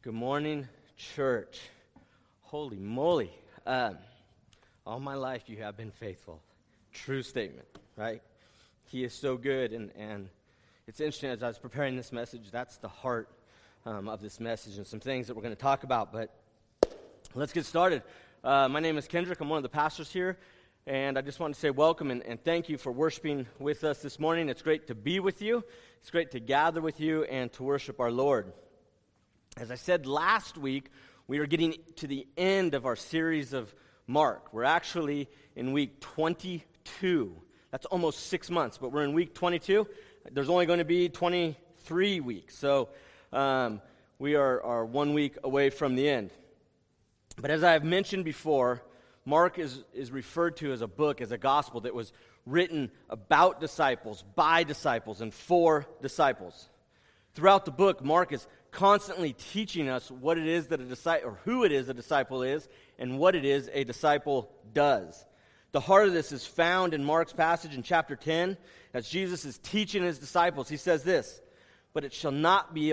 Good morning, church. Holy moly. All my life you have been faithful. True statement, right? He is so good, and it's interesting, as I was preparing this message, that's the heart of this message and some things that we're going to talk about, but let's get started. My name is Kendrick. I'm one of the pastors here, and I just want to say welcome and thank you for worshiping with us this morning. It's great to be with you. It's great to gather with you and to worship our Lord. As I said last week, we are getting to the end of our series of Mark. We're actually in week 22. That's almost 6 months, but we're in week 22. There's only going to be 23 weeks, so we are 1 week away from the end. But as I have mentioned before, Mark is referred to as a book, as a gospel that was written about disciples, by disciples, and for disciples. Throughout the book, Mark is constantly teaching us what it is that a disciple, or who it is a disciple is, and what it is a disciple does. The heart of this is found in Mark's passage in chapter 10, as Jesus is teaching his disciples. He says this, "But it should not be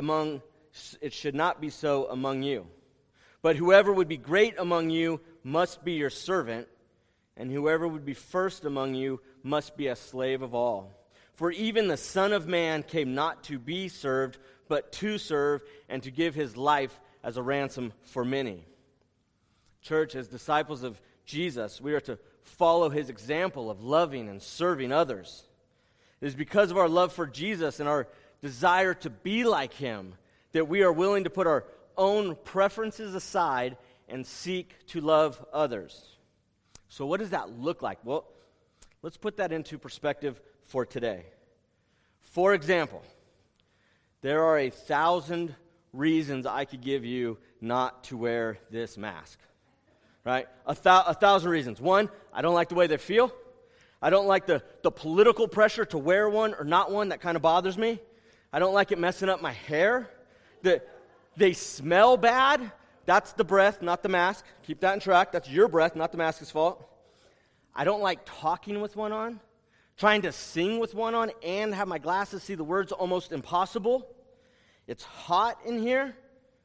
so among you. But whoever would be great among you must be your servant, and whoever would be first among you must be a slave of all. For even the Son of Man came not to be served, but to serve and to give his life as a ransom for many." Church, as disciples of Jesus, we are to follow his example of loving and serving others. It is because of our love for Jesus and our desire to be like him that we are willing to put our own preferences aside and seek to love others. So what does that look like? Well, let's put that into perspective for today. For example, there are 1,000 reasons I could give you not to wear this mask, right? A thousand reasons. One, I don't like the way they feel. I don't like the political pressure to wear one or not one. That kind of bothers me. I don't like it messing up my hair. They smell bad. That's the breath, not the mask. Keep that in track. That's your breath, not the mask's fault. I don't like talking with one on. Trying to sing with one on and have my glasses see the words almost impossible. It's hot in here.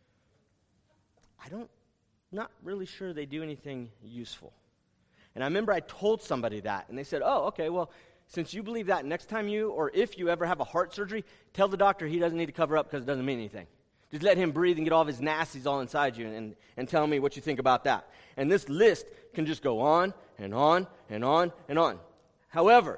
Not really sure they do anything useful. And I remember I told somebody that, and they said, "Oh, okay, well, since you believe that, next time you, or if you ever have a heart surgery, tell the doctor he doesn't need to cover up because it doesn't mean anything. Just let him breathe and get all of his nasties all inside you and tell me what you think about that." And this list can just go on and on and on and on. However,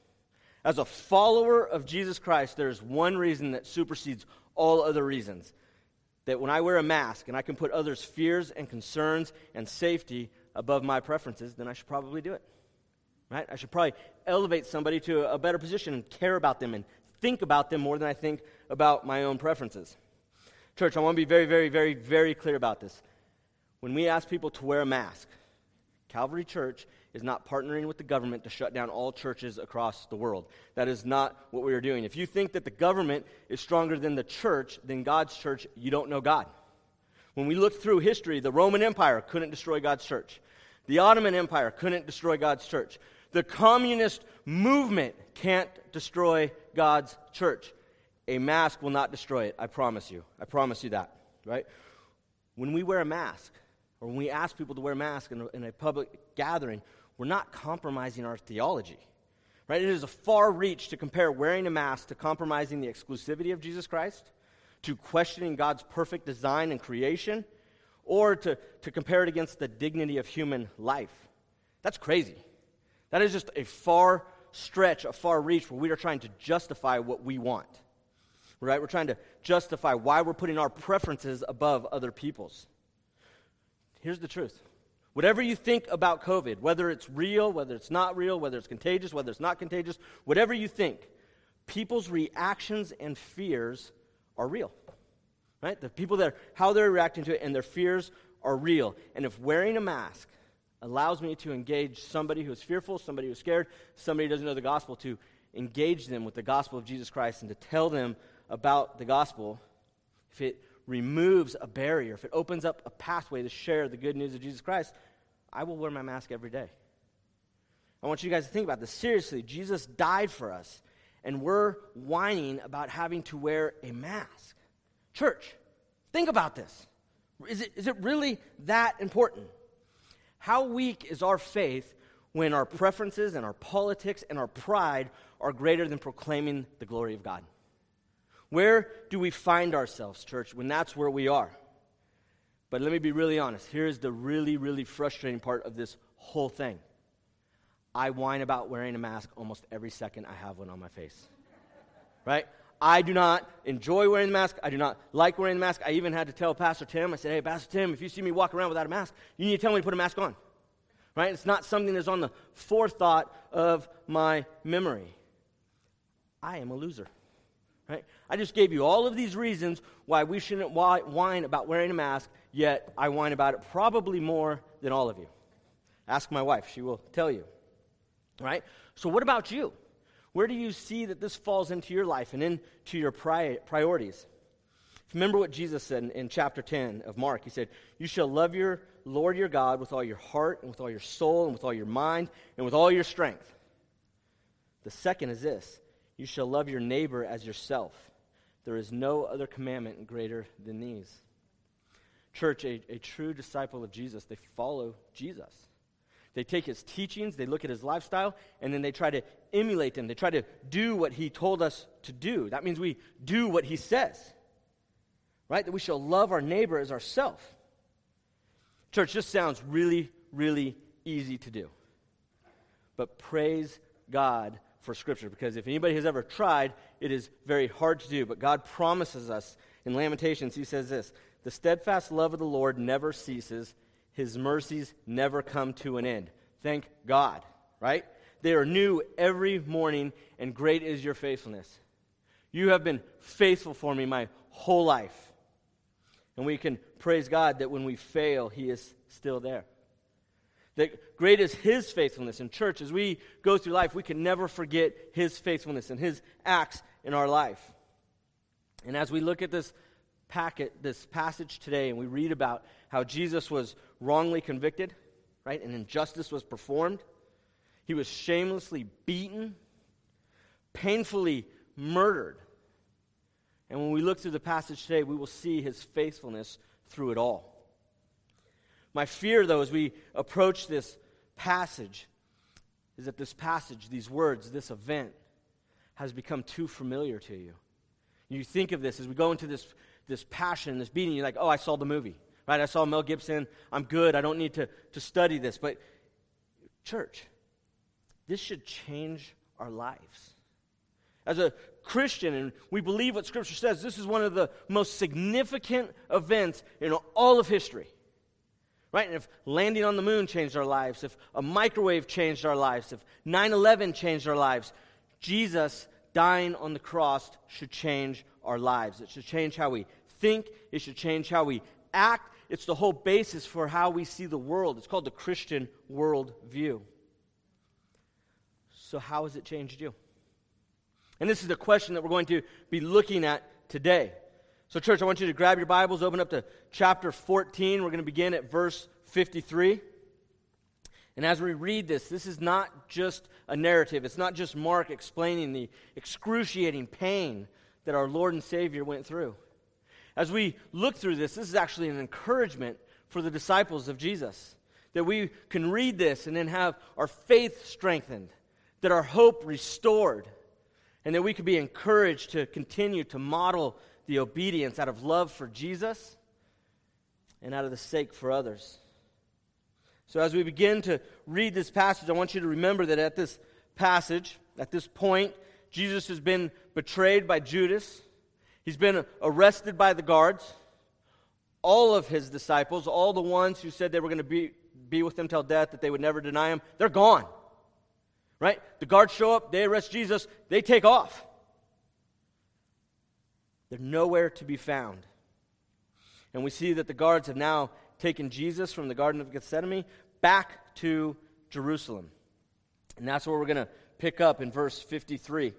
as a follower of Jesus Christ, there's one reason that supersedes all other reasons. That when I wear a mask and I can put others' fears and concerns and safety above my preferences, then I should probably do it. Right? I should probably elevate somebody to a better position and care about them and think about them more than I think about my own preferences. Church, I want to be very, very, very, very clear about this. When we ask people to wear a mask, Calvary Church is not partnering with the government to shut down all churches across the world. That is not what we are doing. If you think that the government is stronger than the church, then God's church, you don't know God. When we look through history, the Roman Empire couldn't destroy God's church. The Ottoman Empire couldn't destroy God's church. The communist movement can't destroy God's church. A mask will not destroy it, I promise you. I promise you that, right? When we wear a mask, or when we ask people to wear masks in a public gathering, we're not compromising our theology, right? It is a far reach to compare wearing a mask to compromising the exclusivity of Jesus Christ, to questioning God's perfect design and creation, or to compare it against the dignity of human life. That's crazy. That is just a far stretch, a far reach where we are trying to justify what we want, right? We're trying to justify why we're putting our preferences above other people's. Here's the truth. Whatever you think about COVID, whether it's real, whether it's not real, whether it's contagious, whether it's not contagious, whatever you think, people's reactions and fears are real, right? The people how they're reacting to it and their fears are real. And if wearing a mask allows me to engage somebody who is fearful, somebody who is scared, somebody who doesn't know the gospel, to engage them with the gospel of Jesus Christ and to tell them about the gospel, if it removes a barrier, if it opens up a pathway to share the good news of Jesus Christ, I will wear my mask every day. I want you guys to think about this. Seriously, Jesus died for us, and we're whining about having to wear a mask. Church, think about this. Is it really that important? How weak is our faith when our preferences and our politics and our pride are greater than proclaiming the glory of God? Where do we find ourselves, church, when that's where we are? But let me be really honest. Here's the really, really frustrating part of this whole thing. I whine about wearing a mask almost every second I have one on my face. Right? I do not enjoy wearing the mask. I do not like wearing the mask. I even had to tell Pastor Tim, I said, hey, Pastor Tim, if you see me walk around without a mask, you need to tell me to put a mask on. Right? It's not something that's on the forethought of my memory. I am a loser. Right? I just gave you all of these reasons why we shouldn't whine about wearing a mask, yet I whine about it probably more than all of you. Ask my wife. She will tell you. Right? So what about you? Where do you see that this falls into your life and into your priorities? Remember what Jesus said in chapter 10 of Mark. He said, you shall love your Lord your God with all your heart and with all your soul and with all your mind and with all your strength. The second is this. You shall love your neighbor as yourself. There is no other commandment greater than these. Church, a true disciple of Jesus, they follow Jesus. They take his teachings, they look at his lifestyle, and then they try to emulate them. They try to do what he told us to do. That means we do what he says. Right? That we shall love our neighbor as ourselves. Church, this sounds really, really easy to do. But praise God for Scripture, because if anybody has ever tried, it is very hard to do. But God promises us in Lamentations, he says this, the steadfast love of the Lord never ceases, his mercies never come to an end. Thank God, right? They are new every morning, and great is your faithfulness. You have been faithful for me my whole life. And we can praise God that when we fail, he is still there. That great is his faithfulness. In church, as we go through life, we can never forget his faithfulness and his acts in our life. And as we look at this passage today, and we read about how Jesus was wrongly convicted, right? An injustice was performed. He was shamelessly beaten, painfully murdered. And when we look through the passage today, we will see his faithfulness through it all. My fear, though, as we approach this passage, is that this passage, these words, this event, has become too familiar to you. You think of this as we go into this passion, this beating, you're like, oh, I saw the movie, right? I saw Mel Gibson. I'm good. I don't need to study this. But church, this should change our lives. As a Christian, and we believe what Scripture says, this is one of the most significant events in all of history. Right? And if landing on the moon changed our lives, if a microwave changed our lives, if 9/11 changed our lives, Jesus dying on the cross should change our lives. It should change how we think. It should change how we act. It's the whole basis for how we see the world. It's called the Christian worldview. So how has it changed you? And this is the question that we're going to be looking at today. So church, I want you to grab your Bibles, open up to chapter 14. We're going to begin at verse 53. And as we read this is not just a narrative. It's not just Mark explaining the excruciating pain that our Lord and Savior went through. As we look through this is actually an encouragement for the disciples of Jesus. That we can read this and then have our faith strengthened. That our hope restored. And that we could be encouraged to continue to model the obedience out of love for Jesus and out of the sake for others. So as we begin to read this passage, I want you to remember that at this passage, at this point, Jesus has been betrayed by Judas. He's been arrested by the guards. All of his disciples, all the ones who said they were going to be with him till death, that they would never deny him, they're gone. Right? The guards show up, they arrest Jesus, they take off. They're nowhere to be found. And we see that the guards have now taken Jesus from the Garden of Gethsemane back to Jerusalem. And that's where we're going to pick up in verse 53.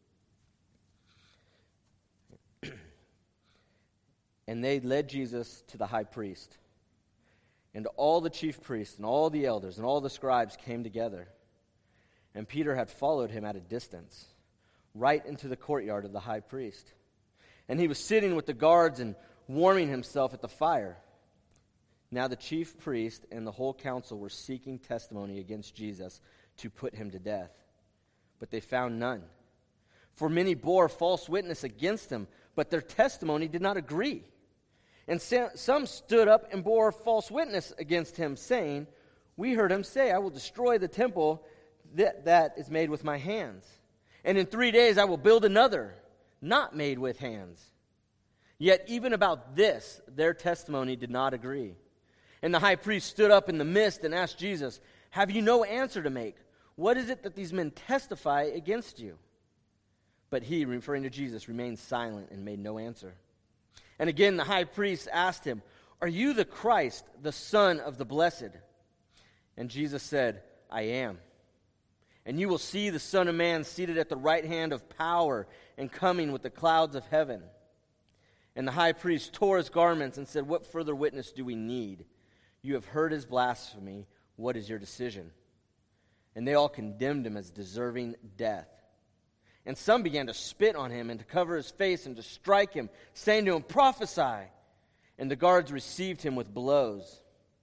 And they led Jesus to the high priest. And all the chief priests and all the elders and all the scribes came together. And Peter had followed him at a distance, right into the courtyard of the high priest. And he was sitting with the guards and warming himself at the fire. Now the chief priest and the whole council were seeking testimony against Jesus to put him to death. But they found none. For many bore false witness against him, but their testimony did not agree. And some stood up and bore false witness against him, saying, "We heard him say, I will destroy the temple that is made with my hands. And in 3 days I will build another, not made with hands." Yet even about this, their testimony did not agree. And the high priest stood up in the midst and asked Jesus, "Have you no answer to make? What is it that these men testify against you?" But he, referring to Jesus, remained silent and made no answer. And again the high priest asked him, "Are you the Christ, the Son of the Blessed?" And Jesus said, "I am. And you will see the Son of Man seated at the right hand of power and coming with the clouds of heaven." And the high priest tore his garments and said, "What further witness do we need? You have heard his blasphemy. What is your decision?" And they all condemned him as deserving death. And some began to spit on him and to cover his face and to strike him, saying to him, "Prophesy." And the guards received him with blows.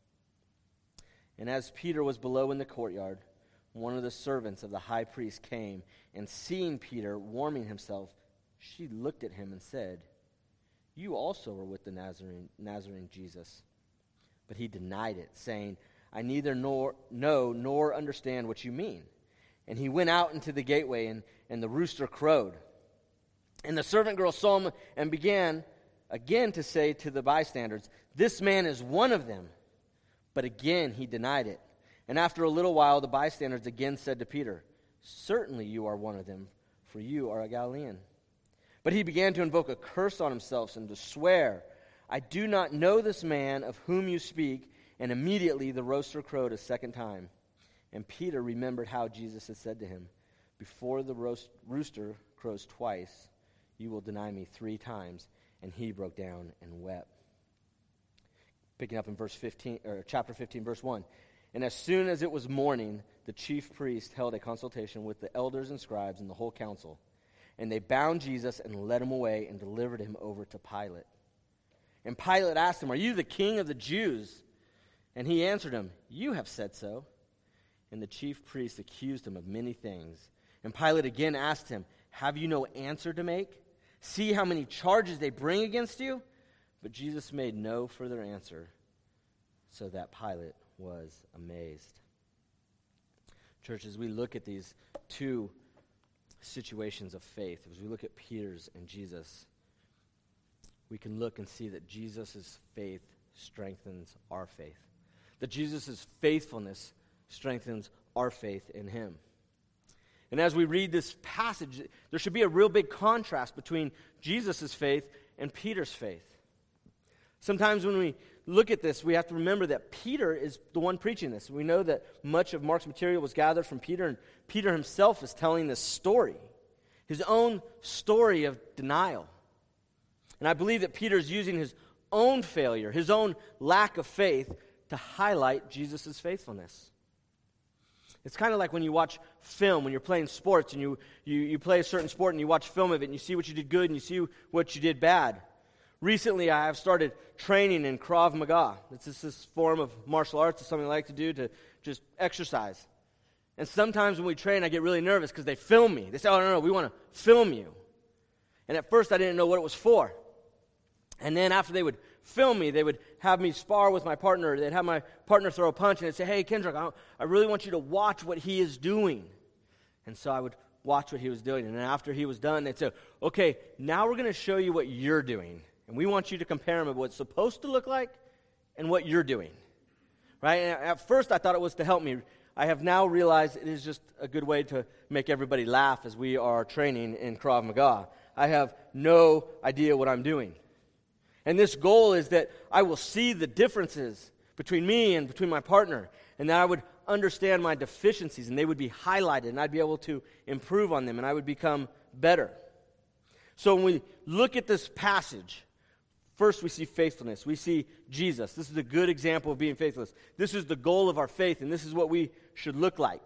And as Peter was below in the courtyard, one of the servants of the high priest came, and seeing Peter warming himself, she looked at him and said, "You also were with the Nazarene Jesus." But he denied it, saying, "I neither know nor understand what you mean." And he went out into the gateway, and the rooster crowed. And the servant girl saw him and began again to say to the bystanders, "This man is one of them." But again he denied it. And after a little while the bystanders again said to Peter, "Certainly you are one of them, for you are a Galilean." But he began to invoke a curse on himself and to swear, "I do not know this man of whom you speak." And immediately the rooster crowed a second time. And Peter remembered how Jesus had said to him, "Before the rooster crows twice, you will deny me 3 times." And he broke down and wept. Picking up in chapter 15, verse 1. And as soon as it was morning, the chief priest held a consultation with the elders and scribes and the whole council. And they bound Jesus and led him away and delivered him over to Pilate. And Pilate asked him, "Are you the king of the Jews?" And he answered him, "You have said so." And the chief priest accused him of many things. And Pilate again asked him, "Have you no answer to make? See how many charges they bring against you?" But Jesus made no further answer, so that Pilate was amazed. Church, as we look at these 2 situations of faith, as we look at Peter's and Jesus, we can look and see that Jesus' faith strengthens our faith. That Jesus' faithfulness strengthens our faith in him. And as we read this passage, there should be a real big contrast between Jesus' faith and Peter's faith. Sometimes when we look at this, we have to remember that Peter is the one preaching this. We know that much of Mark's material was gathered from Peter, and Peter himself is telling this story, his own story of denial. And I believe that Peter is using his own failure, his own lack of faith, to highlight Jesus' faithfulness. It's kind of like when you watch film, when you're playing sports, and you play a certain sport and you watch film of it, and you see what you did good and you see what you did bad. Recently, I have started training in Krav Maga. It's just this form of martial arts. It's something I like to do to just exercise. And sometimes when we train, I get really nervous because they film me. They say, "Oh, no, we want to film you." And at first, I didn't know what it was for. And then after they would film me, they would have me spar with my partner. They'd have my partner throw a punch, and they'd say, "Hey, Kendrick, I really want you to watch what he is doing." And so I would watch what he was doing. And then after he was done, they'd say, "Okay, now we're going to show you what you're doing. And we want you to compare them of what it's supposed to look like and what you're doing." Right? And at first, I thought it was to help me. I have now realized it is just a good way to make everybody laugh as we are training in Krav Maga. I have no idea what I'm doing. And this goal is that I will see the differences between me and between my partner, and that I would understand my deficiencies, and they would be highlighted, and I'd be able to improve on them, and I would become better. So when we look at this passage, first we see faithfulness. We see Jesus. This is a good example of being faithless. This is the goal of our faith, and this is what we should look like.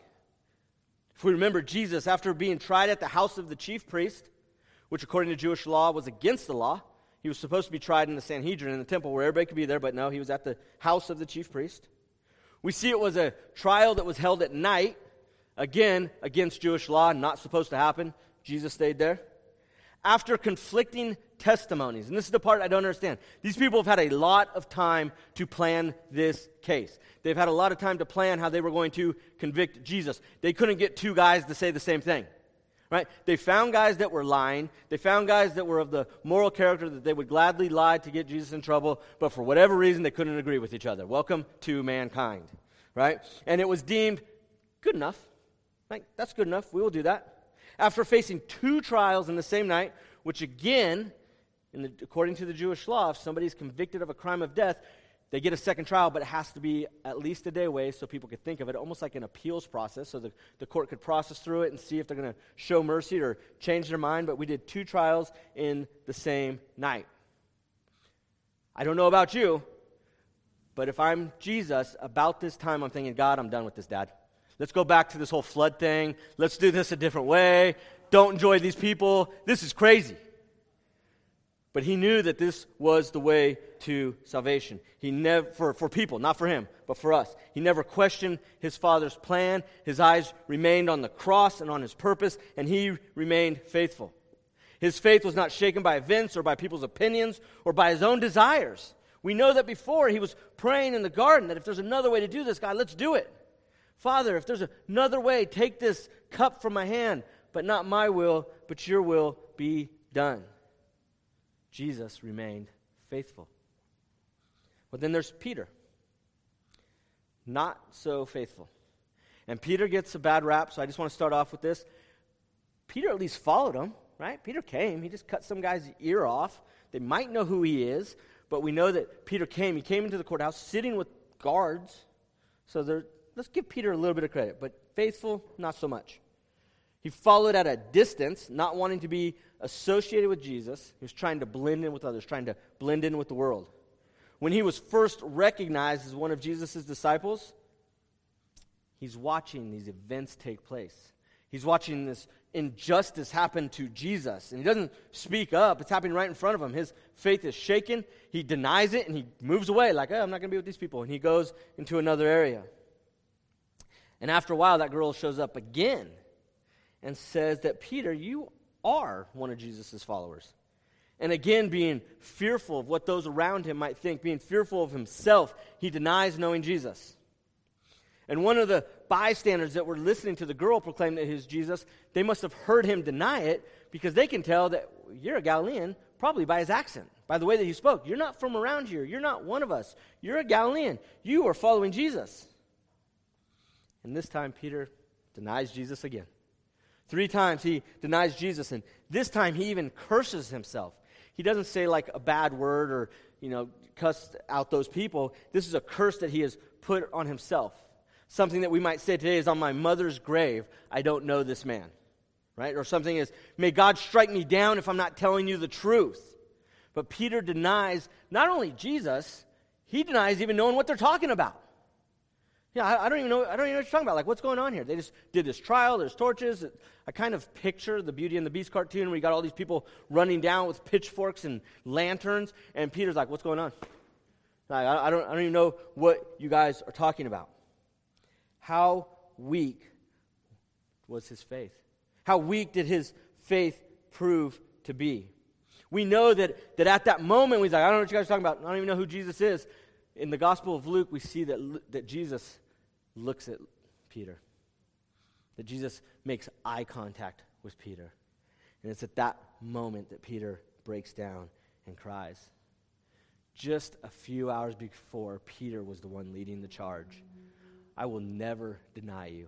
If we remember Jesus, after being tried at the house of the chief priest, which according to Jewish law was against the law, He was supposed to be tried in the Sanhedrin in the temple where everybody could be there, but no, he was at the house of the chief priest. We see it was a trial that was held at night, again, against Jewish law, not supposed to happen. Jesus stayed there. After conflicting testimonies, and this is the part I don't understand. These people have had a lot of time to plan this case. They've had a lot of time to plan how they were going to convict Jesus. They couldn't get two guys to say the same thing. Right? They found guys that were lying. They found guys that were of the moral character that they would gladly lie to get Jesus in trouble, but for whatever reason, they couldn't agree with each other. Welcome to mankind. Right? And it was deemed good enough. Like, that's good enough. We will do that. After facing two trials in the same night, which again, according to the Jewish law, if somebody's convicted of a crime of death, they get a second trial, but it has to be at least a day away so people could think of it almost like an appeals process, so the court could process through it and see if they're going to show mercy or change their mind. But we did two trials in the same night. I don't know about you, but if I'm Jesus, about this time I'm thinking, God, I'm done with this, Dad. Let's go back to this whole flood thing. Let's do this a different way. Don't enjoy these people. This is crazy. But he knew that this was the way to salvation. He never, for people, not for him, but for us. He never questioned his Father's plan. His eyes remained on the cross and on his purpose, and he remained faithful. His faith was not shaken by events or by people's opinions or by his own desires. We know that before he was praying in the garden that if there's another way to do this, God, let's do it. Father, if there's another way, take this cup from my hand, but not my will, but your will be done. Jesus remained faithful. But then there's Peter. Not so faithful. And Peter gets a bad rap, so I just want to start off with this. Peter at least followed him, right? Peter came. He just cut some guy's ear off. They might know who he is, but we know that Peter came. He came into the courthouse sitting with guards. So let's give Peter a little bit of credit, but faithful, not so much. He followed at a distance, not wanting to be associated with Jesus. He was trying to blend in with others, trying to blend in with the world. When he was first recognized as one of Jesus' disciples, he's watching these events take place. He's watching this injustice happen to Jesus. And he doesn't speak up. It's happening right in front of him. His faith is shaken. He denies it, and he moves away like, I'm not going to be with these people. And he goes into another area. And after a while, that girl shows up again and says that, Peter, you are one of Jesus' followers. And again, being fearful of what those around him might think, being fearful of himself, he denies knowing Jesus. And one of the bystanders that were listening to the girl proclaim that he is Jesus, they must have heard him deny it because they can tell that you're a Galilean probably by his accent, by the way that he spoke. You're not from around here. You're not one of us. You're a Galilean. You are following Jesus. And this time, Peter denies Jesus again. 3 times he denies Jesus, and this time he even curses himself. He doesn't say like a bad word or, cuss out those people. This is a curse that he has put on himself. Something that we might say today is, on my mother's grave, I don't know this man. Right? Or something is, may God strike me down if I'm not telling you the truth. But Peter denies not only Jesus, he denies even knowing what they're talking about. Yeah, I don't even know what you're talking about. Like, what's going on here? They just did this trial. There's torches. I kind of picture the Beauty and the Beast cartoon where you got all these people running down with pitchforks and lanterns, and Peter's like, what's going on? Like, I don't even know what you guys are talking about. How weak was his faith? How weak did his faith prove to be? We know that at that moment, he's like, I don't know what you guys are talking about. I don't even know who Jesus is. In the Gospel of Luke, we see that Jesus looks at Peter. That Jesus makes eye contact with Peter. And it's at that moment that Peter breaks down and cries. Just a few hours before, Peter was the one leading the charge. I will never deny you.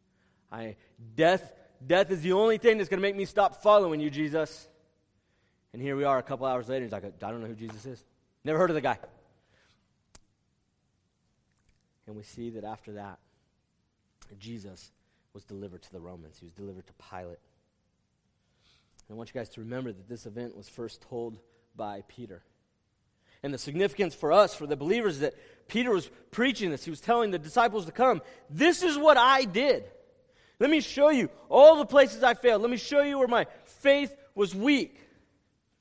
Death is the only thing that's going to make me stop following you, Jesus. And here we are a couple hours later. He's like, I don't know who Jesus is. Never heard of the guy. And we see that after that, Jesus was delivered to the Romans. He was delivered to Pilate. And I want you guys to remember that this event was first told by Peter. And the significance for us, for the believers, is that Peter was preaching this. He was telling the disciples to come. This is what I did. Let me show you all the places I failed. Let me show you where my faith was weak.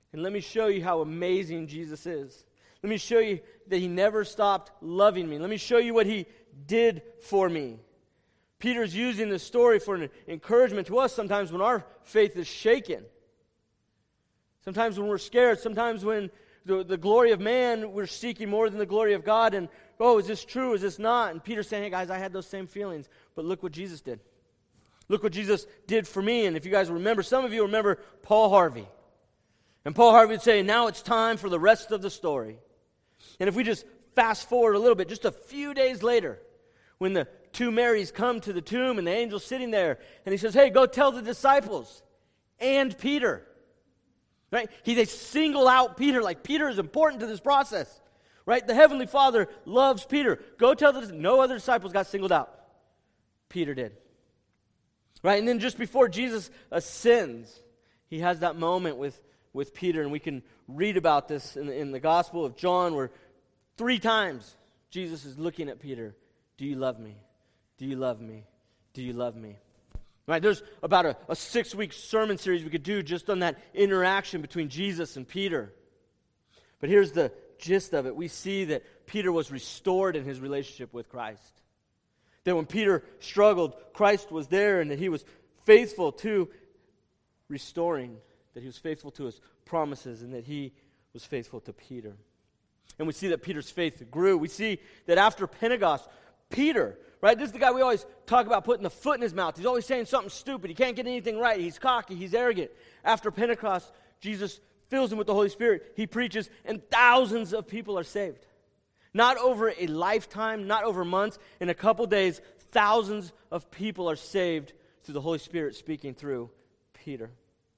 And let me show you how amazing Jesus is. Let me show you that he never stopped loving me. Let me show you what he did for me. Peter's using this story for an encouragement to us sometimes when our faith is shaken. Sometimes when we're scared. Sometimes when the glory of man, we're seeking more than the glory of God. And, oh, is this true? Is this not? And Peter's saying, hey, guys, I had those same feelings. But look what Jesus did. Look what Jesus did for me. And if you guys remember, some of you remember Paul Harvey. And Paul Harvey would say, now it's time for the rest of the story. And if we just fast forward a little bit, just a few days later, when the two Marys come to the tomb and the angel's sitting there, and he says, hey, go tell the disciples and Peter. Right? They single out Peter, like Peter is important to this process. Right? The Heavenly Father loves Peter. Go tell no other disciples got singled out. Peter did. Right? And then just before Jesus ascends, he has that moment with Peter, and we can read about this in the Gospel of John, where 3 times Jesus is looking at Peter. Do you love me? Do you love me? Do you love me? Right, there's about a 6-week sermon series we could do just on that interaction between Jesus and Peter. But here's the gist of it. We see that Peter was restored in his relationship with Christ. That when Peter struggled, Christ was there, and that he was faithful to restoring, that he was faithful to his promises, and that he was faithful to Peter. And we see that Peter's faith grew. We see that after Pentecost, Peter, right, this is the guy we always talk about putting the foot in his mouth. He's always saying something stupid. He can't get anything right. He's cocky. He's arrogant. After Pentecost, Jesus fills him with the Holy Spirit. He preaches, and thousands of people are saved. Not over a lifetime, not over months. In a couple days, thousands of people are saved through the Holy Spirit speaking through Peter.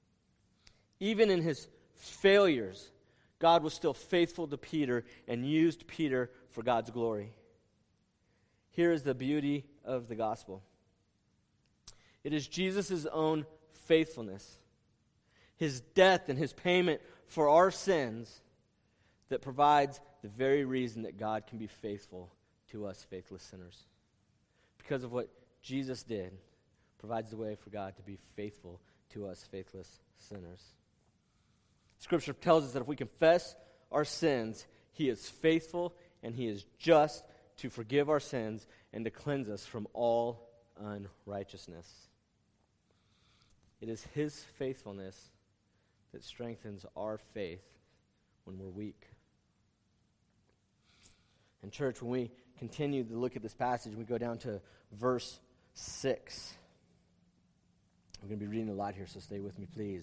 Even in his failures, God was still faithful to Peter and used Peter for God's glory. Here is the beauty of the gospel. It is Jesus' own faithfulness, his death and his payment for our sins, that provides the very reason that God can be faithful to us faithless sinners. Because of what Jesus did, provides the way for God to be faithful to us faithless sinners. Scripture tells us that if we confess our sins, he is faithful and he is just to forgive our sins and to cleanse us from all unrighteousness. It is his faithfulness that strengthens our faith when we're weak. And church, when we continue to look at this passage, we go down to verse 6. I'm going to be reading a lot here, so stay with me, please.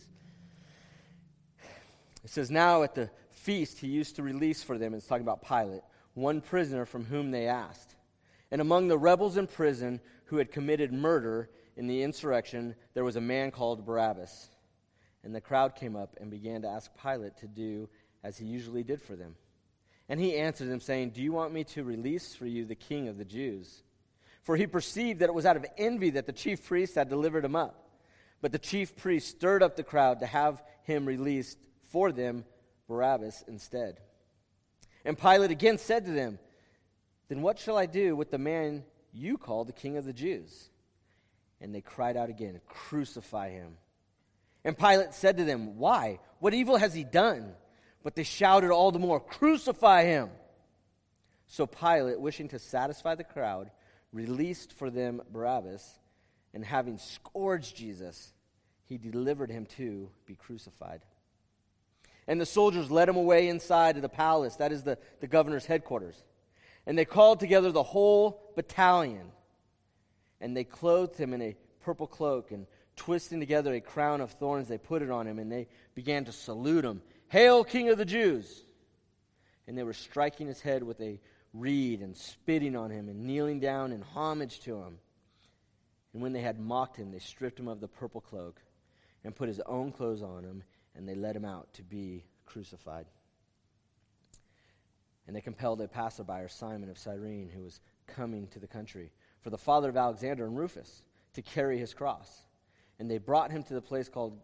It says, now at the feast he used to release for them, and it's talking about Pilate, one prisoner from whom they asked. And among the rebels in prison who had committed murder in the insurrection, there was a man called Barabbas. And the crowd came up and began to ask Pilate to do as he usually did for them. And he answered them, saying, do you want me to release for you the king of the Jews? For he perceived that it was out of envy that the chief priests had delivered him up. But the chief priests stirred up the crowd to have him released for them, Barabbas instead. And Pilate again said to them, then what shall I do with the man you call the king of the Jews? And they cried out again, crucify him. And Pilate said to them, why? What evil has he done? But they shouted all the more, crucify him. So Pilate, wishing to satisfy the crowd, released for them Barabbas, and having scourged Jesus, he delivered him to be crucified. And the soldiers led him away inside of the palace, that is the governor's headquarters. And they called together the whole battalion. And they clothed him in a purple cloak, and twisting together a crown of thorns, they put it on him, and they began to salute him. Hail, King of the Jews! And they were striking his head with a reed and spitting on him and kneeling down in homage to him. And when they had mocked him, they stripped him of the purple cloak and put his own clothes on him, and they led him out to be crucified. And they compelled a passerby, Simon of Cyrene, who was coming to the country, for the father of Alexander and Rufus, to carry his cross. And they brought him to the place called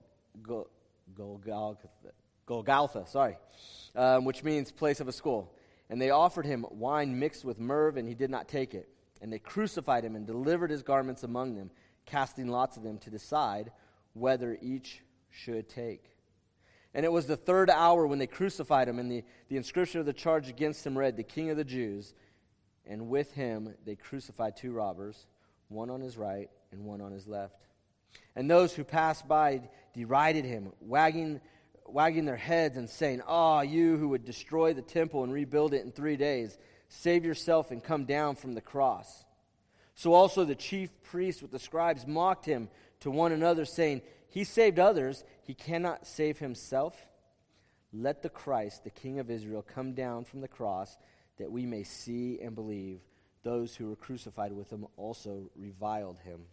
Golgotha, which means place of a skull. And they offered him wine mixed with myrrh, and he did not take it. And they crucified him and delivered his garments among them, casting lots of them to decide whether each should take. And it was the third hour when they crucified him, and the inscription of the charge against him read, "The King of the Jews." And with him they crucified 2 robbers, one on his right and one on his left. And those who passed by derided him, wagging their heads and saying, "Ah, you who would destroy the temple and rebuild it in 3 days, save yourself and come down from the cross." So also the chief priests with the scribes mocked him to one another, saying, "He saved others, he cannot save himself. Let the Christ, the King of Israel, come down from the cross, that we may see and believe." Those who were crucified with him also reviled him.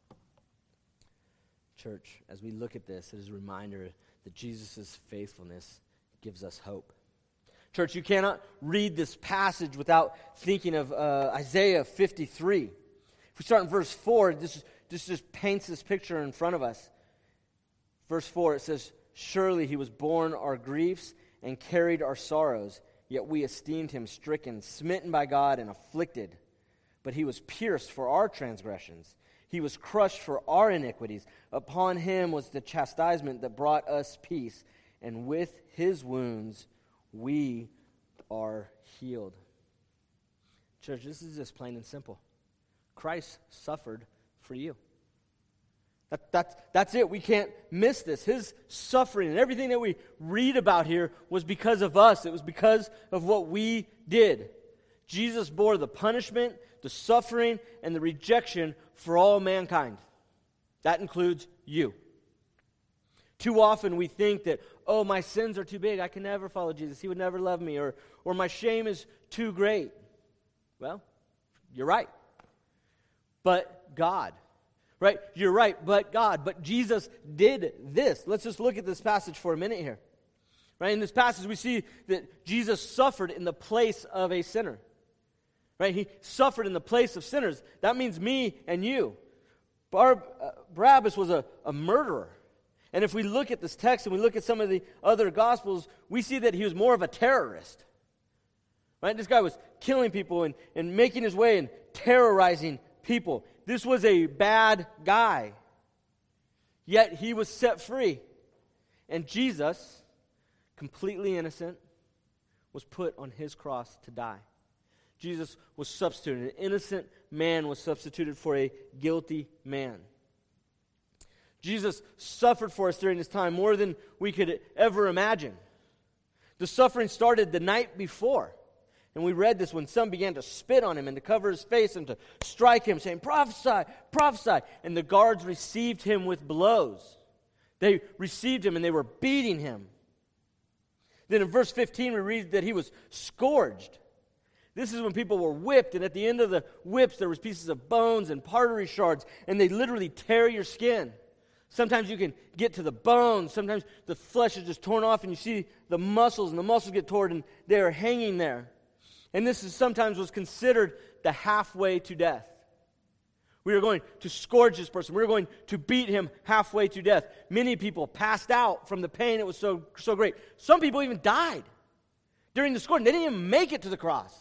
Church, as we look at this, it is a reminder that Jesus' faithfulness gives us hope. Church, you cannot read this passage without thinking of Isaiah 53. If we start in verse 4, this just paints this picture in front of us. Verse 4, it says, "Surely he was borne our griefs and carried our sorrows, yet we esteemed him stricken, smitten by God, and afflicted. But he was pierced for our transgressions. He was crushed for our iniquities. Upon him was the chastisement that brought us peace, and with his wounds we are healed." Church, this is just plain and simple. Christ suffered for you. That's it. We can't miss this. His suffering and everything that we read about here was because of us. It was because of what we did. Jesus bore the punishment, the suffering, and the rejection for all mankind. That includes you. Too often we think that, oh, my sins are too big. I can never follow Jesus. He would never love me. Or my shame is too great. Well, you're right. But God. Right? You're right, but God. But Jesus did this. Let's just look at this passage for a minute here. Right? In this passage, we see that Jesus suffered in the place of a sinner. Right? He suffered in the place of sinners. That means me and you. Barabbas was a murderer. And if we look at this text and we look at some of the other Gospels, we see that he was more of a terrorist. Right? This guy was killing people and making his way and terrorizing people. This was a bad guy. Yet he was set free. And Jesus, completely innocent, was put on his cross to die. Jesus was substituted. An innocent man was substituted for a guilty man. Jesus suffered for us during this time more than we could ever imagine. The suffering started the night before. And we read this when some began to spit on him and to cover his face and to strike him, saying, "Prophesy, prophesy." And the guards received him with blows. They received him and they were beating him. Then in verse 15 we read that he was scourged. This is when people were whipped, and at the end of the whips there was pieces of bones and artery shards, and they literally tear your skin. Sometimes you can get to the bones. Sometimes the flesh is just torn off, and you see the muscles, and the muscles get torn, and they are hanging there. And this is sometimes was considered the halfway to death. We are going to scourge this person. We are going to beat him halfway to death. Many people passed out from the pain. It was so great. Some people even died during the scourging. They didn't even make it to the cross.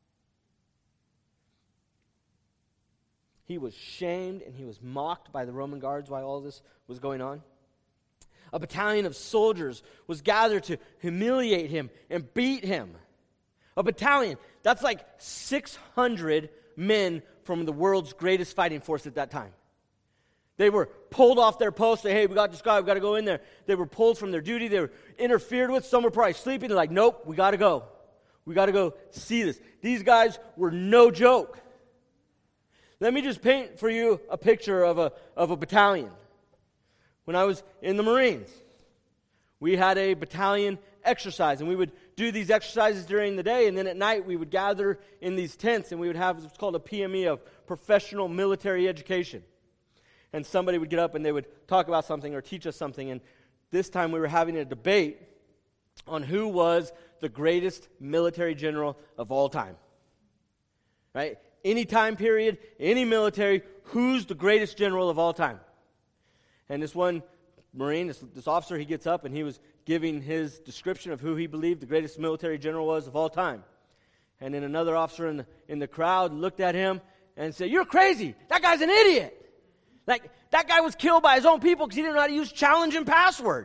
He was shamed and he was mocked by the Roman guards while all this was going on. A battalion of soldiers was gathered to humiliate him and beat him. A battalion, that's like 600 men from the world's greatest fighting force at that time. They were pulled off their post, say, "Hey, we got this guy, we got to go in there." They were pulled from their duty, they were interfered with. Some were probably sleeping. They're like, "Nope, we got to go. We got to go see this." These guys were no joke. Let me just paint for you a picture of a battalion. When I was in the Marines, we had a battalion exercise, and we would do these exercises during the day, and then at night we would gather in these tents, and we would have what's called a PME, of professional military education. And somebody would get up and they would talk about something or teach us something, and this time we were having a debate on who was the greatest military general of all time. Right? Any time period, any military, who's the greatest general of all time? And this one Marine, this officer, he gets up and he was giving his description of who he believed the greatest military general was of all time. And then another officer in the crowd looked at him and said, "You're crazy. That guy's an idiot. Like, that guy was killed by his own people because he didn't know how to use challenge and password.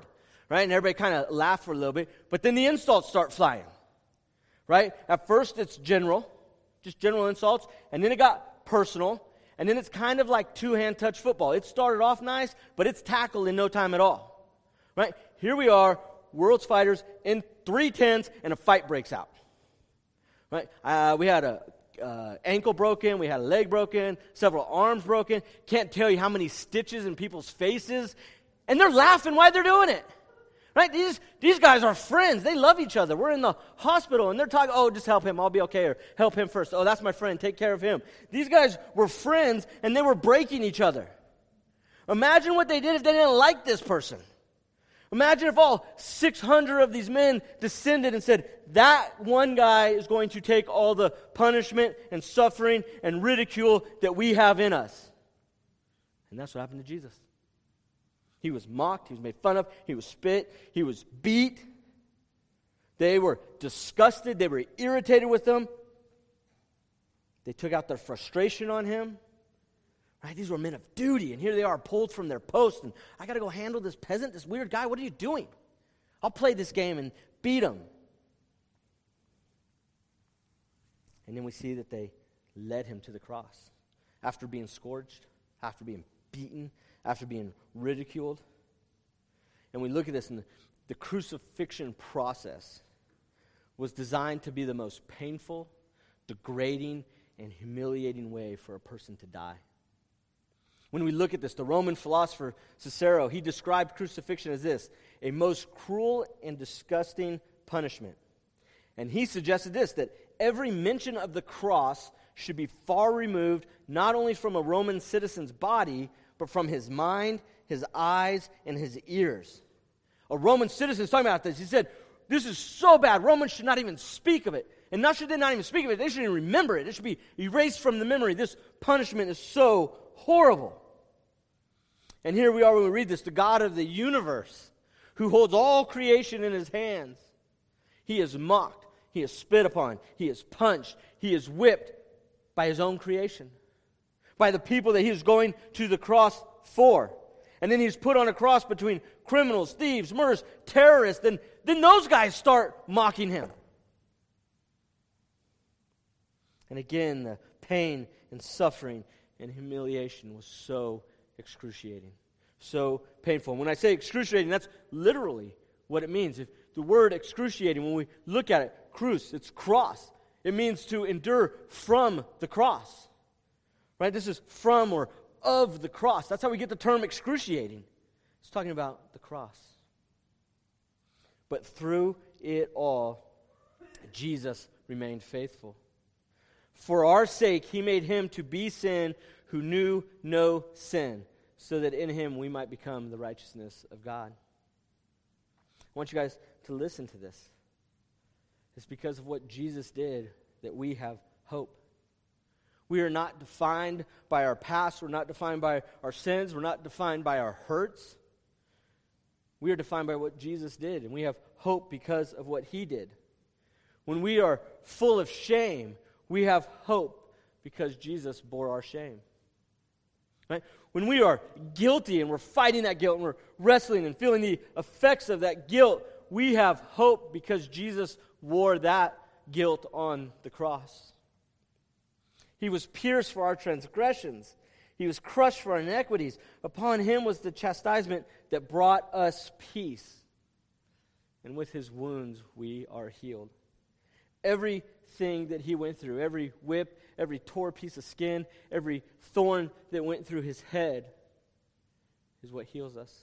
right? And everybody kind of laughed for a little bit. But then the insults start flying, right? At first it's general, just general insults. And then it got personal. And then it's kind of like two-hand touch football. It started off nice, but it's tackled in no time at all, right? Here we are, world's fighters in 310s, and a fight breaks out, right? We had a ankle broken, we had a leg broken, several arms broken. Can't tell you how many stitches in people's faces, and they're laughing while they're doing it, right? These guys are friends. They love each other. We're in the hospital, and they're talking, oh, just help him. I'll be okay, or help him first. Oh, that's my friend. Take care of him. These guys were friends, and they were breaking each other. Imagine what they did if they didn't like this person. Imagine if all 600 of these men descended and said, that one guy is going to take all the punishment and suffering and ridicule that we have in us. And that's what happened to Jesus. He was mocked, he was made fun of, he was spit, he was beat. They were disgusted, they were irritated with him. They took out their frustration on him. Right? These were men of duty, and here they are pulled from their post, and I got to go handle this peasant, this weird guy. What are you doing? I'll play this game and beat him. And then we see that they led him to the cross. After being scourged, after being beaten, after being ridiculed. And we look at this, and the crucifixion process was designed to be the most painful, degrading, and humiliating way for a person to die. When we look at this, the Roman philosopher Cicero, he described crucifixion as this: a most cruel and disgusting punishment. And he suggested this, that every mention of the cross should be far removed, not only from a Roman citizen's body, but from his mind, his eyes, and his ears. A Roman citizen is talking about this. He said, this is so bad, Romans should not even speak of it. And not should they not even speak of it, they shouldn't even remember it. It should be erased from the memory. This punishment is so horrible. And here we are when we read this, the God of the universe, who holds all creation in his hands. He is mocked, he is spit upon, he is punched, he is whipped by his own creation, by the people that he is going to the cross for. And then he's put on a cross between criminals, thieves, murderers, terrorists, and then those guys start mocking him. And again, the pain and suffering and humiliation was so excruciating, so painful. And when I say excruciating, that's literally what it means. If the word excruciating, when we look at it, cruce, it's cross. It means to endure from the cross. Right? This is from or of the cross. That's how we get the term excruciating. It's talking about the cross. But through it all, Jesus remained faithful. For our sake, he made him to be sin who knew no sin, so that in him we might become the righteousness of God. I want you guys to listen to this. It's because of what Jesus did that we have hope. We are not defined by our past. We're not defined by our sins. We're not defined by our hurts. We are defined by what Jesus did, and we have hope because of what he did. When we are full of shame, we have hope because Jesus bore our shame. Right? When we are guilty and we're fighting that guilt and we're wrestling and feeling the effects of that guilt, we have hope because Jesus wore that guilt on the cross. He was pierced for our transgressions. He was crushed for our iniquities. Upon him was the chastisement that brought us peace. And with his wounds we are healed. Everything that he went through, every whip, every tore piece of skin, every thorn that went through his head is what heals us.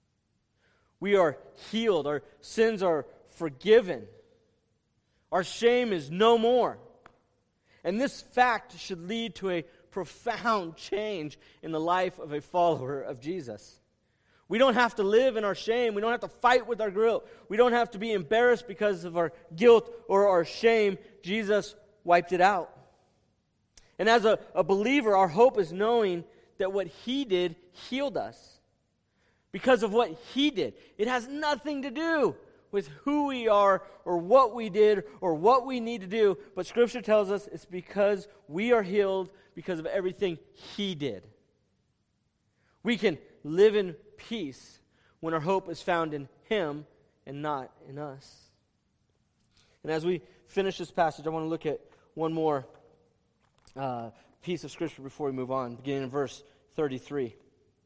We are healed. Our sins are forgiven. Our shame is no more. And this fact should lead to a profound change in the life of a follower of Jesus. We don't have to live in our shame. We don't have to fight with our guilt. We don't have to be embarrassed because of our guilt or our shame. Jesus wiped it out. And as a believer, our hope is knowing that what he did healed us. Because of what he did. It has nothing to do with who we are or what we did or what we need to do. But Scripture tells us it's because we are healed because of everything he did. We can live in peace when our hope is found in him and not in us. And as we finish this passage, I want to look at one more piece of Scripture before we move on, beginning in verse 33.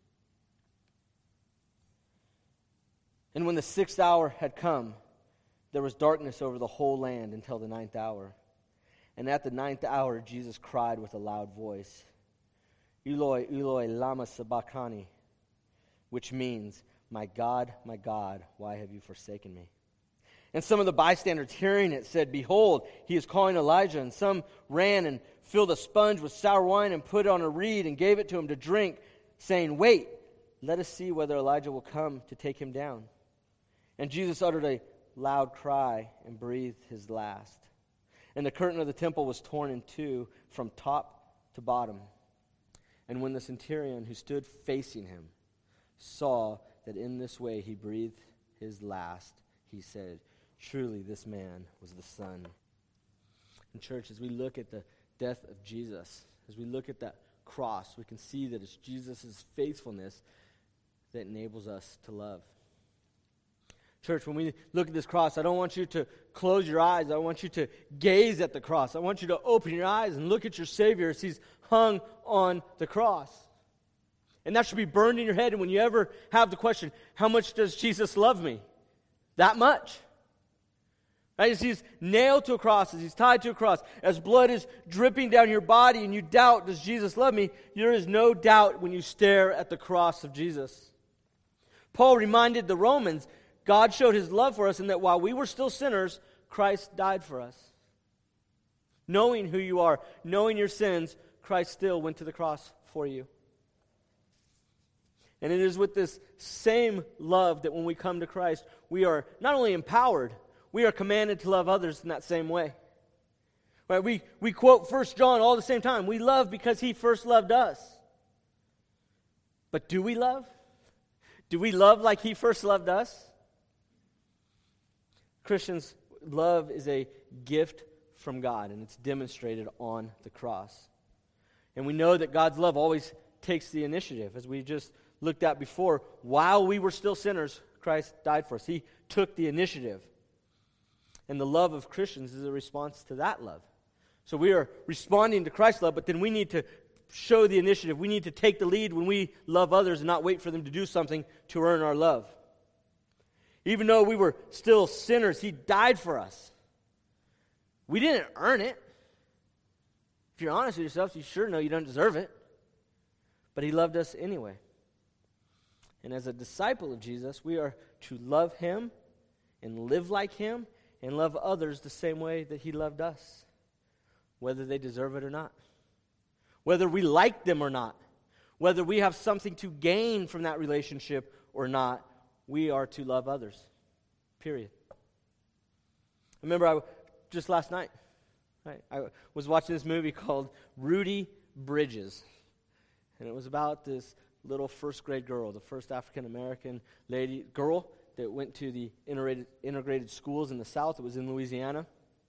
And when the 6th hour had come, there was darkness over the whole land until the 9th hour. And at the 9th hour, Jesus cried with a loud voice, Eloi, Eloi, lama sabachthani, which means, my God, why have you forsaken me? And some of the bystanders hearing it said, behold, he is calling Elijah. And some ran and filled a sponge with sour wine and put it on a reed and gave it to him to drink, saying, wait, let us see whether Elijah will come to take him down. And Jesus uttered a loud cry and breathed his last. And the curtain of the temple was torn in two from top to bottom. And when the centurion who stood facing him saw that in this way he breathed his last, he said, truly this man was the Son. And church, as we look at the death of Jesus, as we look at that cross, we can see that it's Jesus' faithfulness that enables us to love. Church, when we look at this cross, I don't want you to close your eyes. I want you to gaze at the cross. I want you to open your eyes and look at your Savior as he's hung on the cross. And that should be burned in your head. And when you ever have the question, how much does Jesus love me? That much. Right? As he's nailed to a cross, as he's tied to a cross, as blood is dripping down your body and you doubt, does Jesus love me? There is no doubt when you stare at the cross of Jesus. Paul reminded the Romans, God showed his love for us in that while we were still sinners, Christ died for us. Knowing who you are, knowing your sins, Christ still went to the cross for you. And it is with this same love that when we come to Christ, we are not only empowered, we are commanded to love others in that same way. Right? We quote 1 John all the same time. We love because he first loved us. But do we love? Do we love like he first loved us? Christians, love is a gift from God, and it's demonstrated on the cross. And we know that God's love always takes the initiative. As we just looked at before, while we were still sinners, Christ died for us. He took the initiative. And the love of Christians is a response to that love. So we are responding to Christ's love, but then we need to show the initiative. We need to take the lead when we love others and not wait for them to do something to earn our love. Even though we were still sinners, he died for us. We didn't earn it. If you're honest with yourself, you sure know you don't deserve it. But he loved us anyway. And as a disciple of Jesus, we are to love him and live like him and love others the same way that he loved us, whether they deserve it or not, whether we like them or not, whether we have something to gain from that relationship or not. We are to love others, period. Remember, just last night, right, I was watching this movie called Rudy Bridges. And it was about this little first grade girl, the first African-American girl that went to the integrated schools in the South. It was in Louisiana.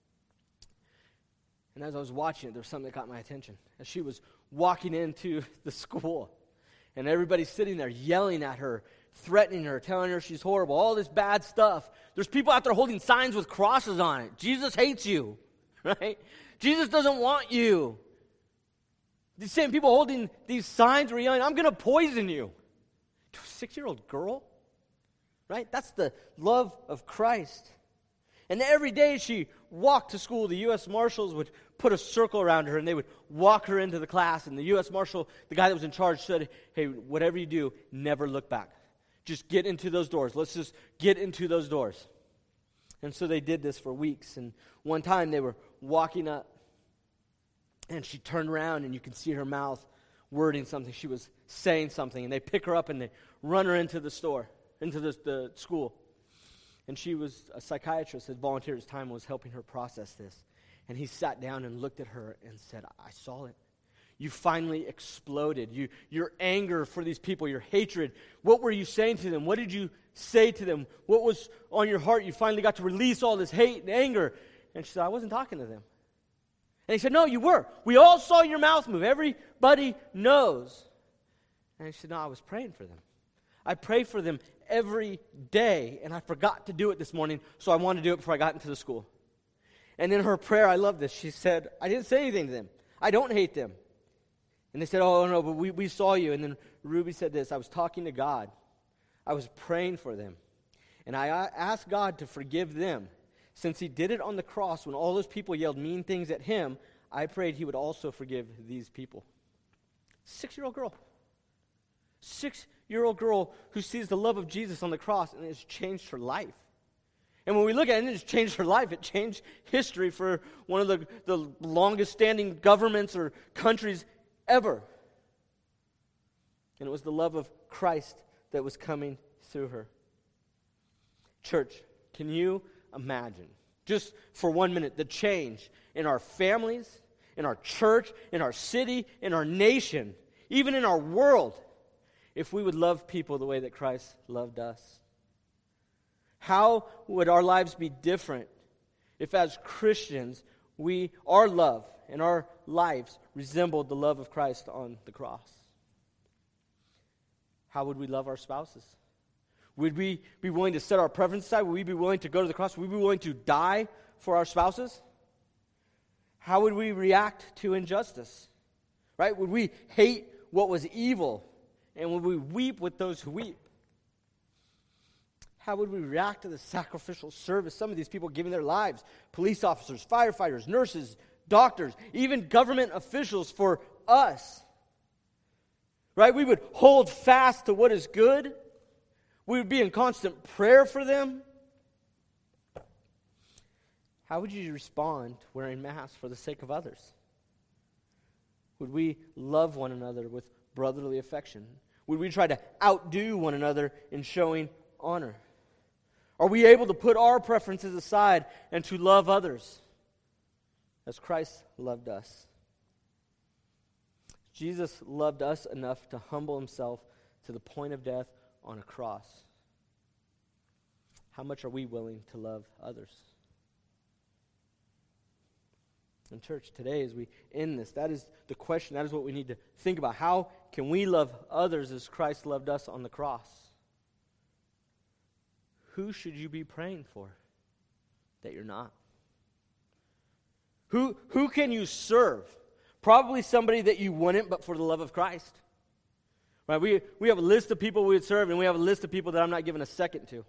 And as I was watching it, there was something that caught my attention. As she was walking into the school, and everybody's sitting there yelling at her, threatening her, telling her she's horrible, all this bad stuff. There's people out there holding signs with crosses on it. Jesus hates you, right? Jesus doesn't want you. These same people holding these signs were yelling, I'm going to poison you. To a 6-year-old girl, right? That's the love of Christ. And every day she walked to school, the U.S. Marshals would put a circle around her and they would walk her into the class. And the U.S. Marshal, the guy that was in charge, said, hey, whatever you do, never look back. Just get into those doors. Let's just get into those doors. And so they did this for weeks. And one time they were walking up, and she turned around, and you can see her mouth wording something. She was saying something. And they pick her up, and they run her into the store, into the school. And she was a psychiatrist that volunteered his time and was helping her process this. And he sat down and looked at her and said, I saw it. You finally exploded. Your anger for these people, your hatred. What were you saying to them? What did you say to them? What was on your heart? You finally got to release all this hate and anger. And she said, I wasn't talking to them. And he said, no, you were. We all saw your mouth move. Everybody knows. And she said, no, I was praying for them. I pray for them every day, and I forgot to do it this morning, so I wanted to do it before I got into the school. And in her prayer, I love this. She said, I didn't say anything to them. I don't hate them. And they said, oh, no, but we saw you. And then Ruby said this, I was talking to God. I was praying for them. And I asked God to forgive them. Since he did it on the cross when all those people yelled mean things at him, I prayed he would also forgive these people. 6-year-old girl. 6-year-old girl who sees the love of Jesus on the cross, and it's changed her life. And when we look at it, it's changed her life. It changed history for one of the longest-standing governments or countries ever. And it was the love of Christ that was coming through her. Church, can you imagine, just for 1 minute, the change in our families, in our church, in our city, in our nation, even in our world, if we would love people the way that Christ loved us? How would our lives be different if as Christians our love and our lives resembled the love of Christ on the cross? How would we love our spouses? Would we be willing to set our preference aside? Would we be willing to go to the cross? Would we be willing to die for our spouses? How would we react to injustice? Right? Would we hate what was evil? And would we weep with those who weep? How would we react to the sacrificial service? Some of these people giving their lives, police officers, firefighters, nurses, doctors, even government officials for us. Right? We would hold fast to what is good. We would be in constant prayer for them. How would you respond to wearing masks for the sake of others? Would we love one another with brotherly affection? Would we try to outdo one another in showing honor? Are we able to put our preferences aside and to love others as Christ loved us? Jesus loved us enough to humble himself to the point of death on a cross. How much are we willing to love others? And church, today as we end this, that is the question, that is what we need to think about. How can we love others as Christ loved us on the cross? Who should you be praying for that you're not? Who can you serve? Probably somebody that you wouldn't, but for the love of Christ. Right? We have a list of people we would serve, and we have a list of people that I'm not giving a second to.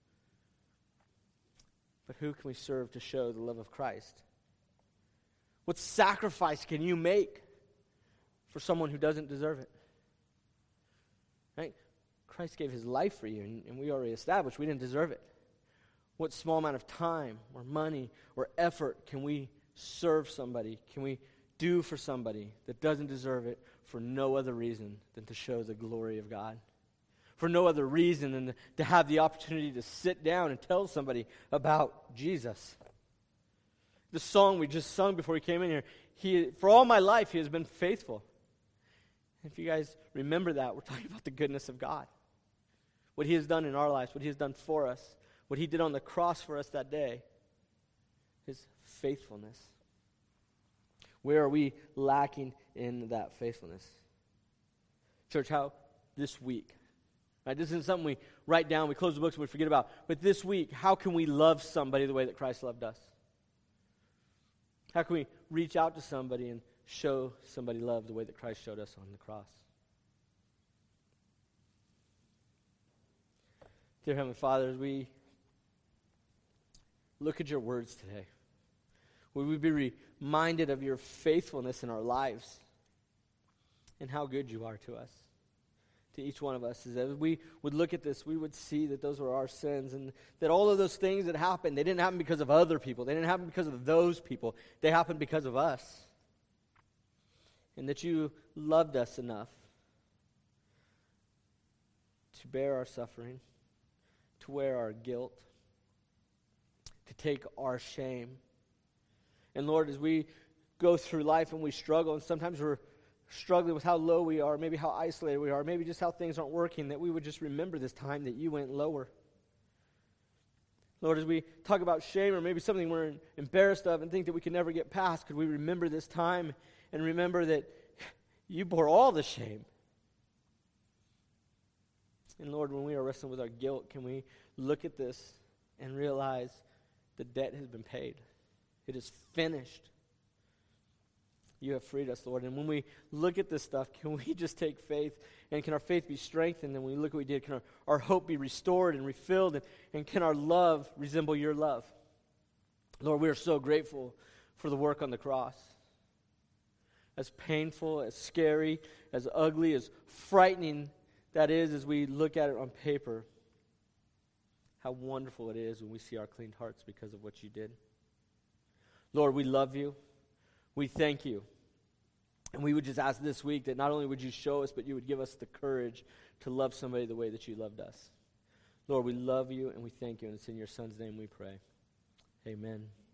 But who can we serve to show the love of Christ? What sacrifice can you make for someone who doesn't deserve it? Right? Christ gave his life for you, and we already established we didn't deserve it. What small amount of time or money or effort can we serve somebody? Can we do for somebody that doesn't deserve it for no other reason than to show the glory of God? For no other reason than to have the opportunity to sit down and tell somebody about Jesus. The song we just sung before we came in here, for all my life, he has been faithful. If you guys remember that, we're talking about the goodness of God. What he has done in our lives, what he has done for us, what he did on the cross for us that day, his faithfulness. Where are we lacking in that faithfulness? Church, how this week, right? This isn't something we write down, we close the books, and we forget about. But this week, how can we love somebody the way that Christ loved us? How can we reach out to somebody and show somebody love the way that Christ showed us on the cross? Dear Heavenly Father, as we look at your words today, would we be reminded of your faithfulness in our lives and how good you are to us, to each one of us. As we would look at this, we would see that those were our sins and that all of those things that happened, they didn't happen because of other people. They didn't happen because of those people. They happened because of us. And that you loved us enough to bear our suffering, to wear our guilt, to take our shame. And Lord, as we go through life and we struggle, and sometimes we're struggling with how low we are, maybe how isolated we are, maybe just how things aren't working, that we would just remember this time that you went lower. Lord, as we talk about shame or maybe something we're embarrassed of and think that we can never get past, could we remember this time and remember that you bore all the shame? And Lord, when we are wrestling with our guilt, can we look at this and realize the debt has been paid? It is finished. You have freed us, Lord. And when we look at this stuff, can we just take faith? And can our faith be strengthened? And when we look at what we did, can our hope be restored and refilled? And can our love resemble your love? Lord, we are so grateful for the work on the cross. As painful, as scary, as ugly, as frightening that is as we look at it on paper, how wonderful it is when we see our cleaned hearts because of what you did. Lord, we love you. We thank you. And we would just ask this week that not only would you show us, but you would give us the courage to love somebody the way that you loved us. Lord, we love you and we thank you, and it's in your Son's name we pray. Amen.